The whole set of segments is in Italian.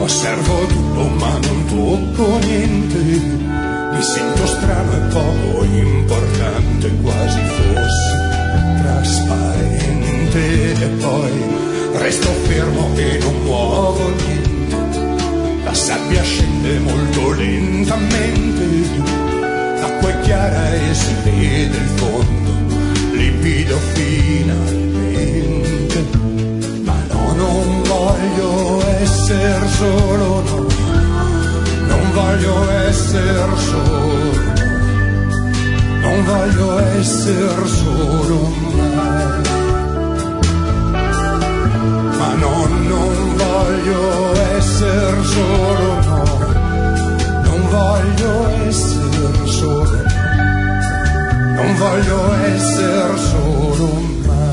Osservo tutto ma non tocco niente, mi sento strano e poco importante, quasi fossi trasparente. E poi resto fermo e non muovo niente, la sabbia scende molto lentamente, l'acqua è chiara e si vede il fondo, lipido finalmente. Ma no, non voglio essere solo, no, non voglio essere solo, non voglio essere solo mai. Ma no, non voglio essere solo, no, non voglio essere solo, non voglio essere solo mai.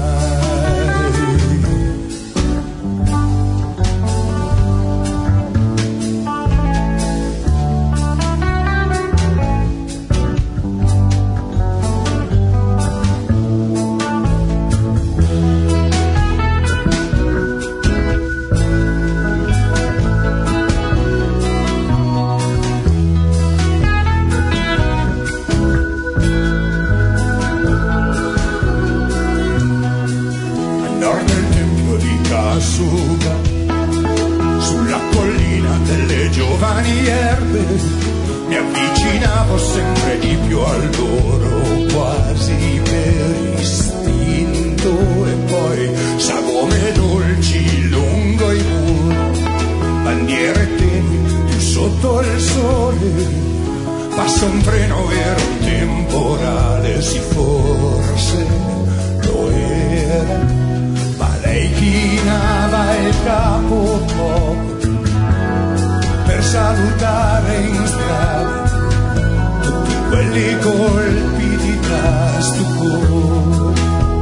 Sulla collina delle giovani erbe mi avvicinavo sempre di più a loro, quasi per istinto. E poi sagome dolci lungo i muri, bandiere tenui più sotto il sole. Passa un treno, era un temporale, sì forse lo era. Lei chinava il capo poco per salutare in strada tutti quelli colpiti da stupore.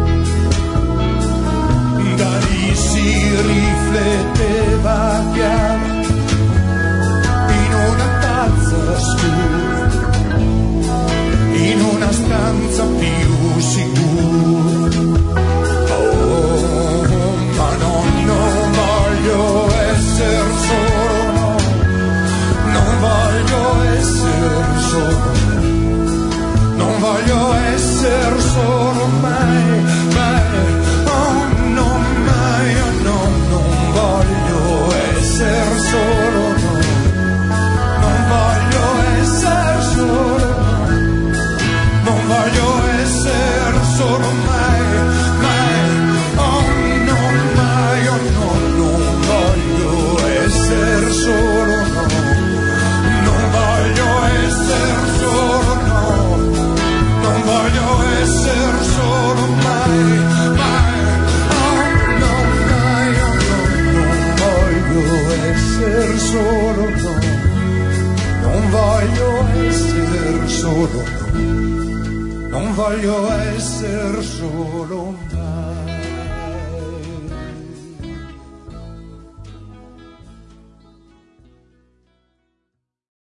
Da lì si rifletteva chiaro in una tazza scura, in una stanza più sicura. Non voglio essere solo, no, non voglio essere solo, non voglio essere solo mai, mai, oh no, mai, oh no, non voglio essere solo, no, non voglio essere solo, no, non voglio essere solo mai, mai. Essere solo, no, non voglio essere solo, no, non voglio essere solo mai, mai, oh no, mai, oh no, non voglio essere solo, no, non voglio essere solo, no, non voglio essere solo mai.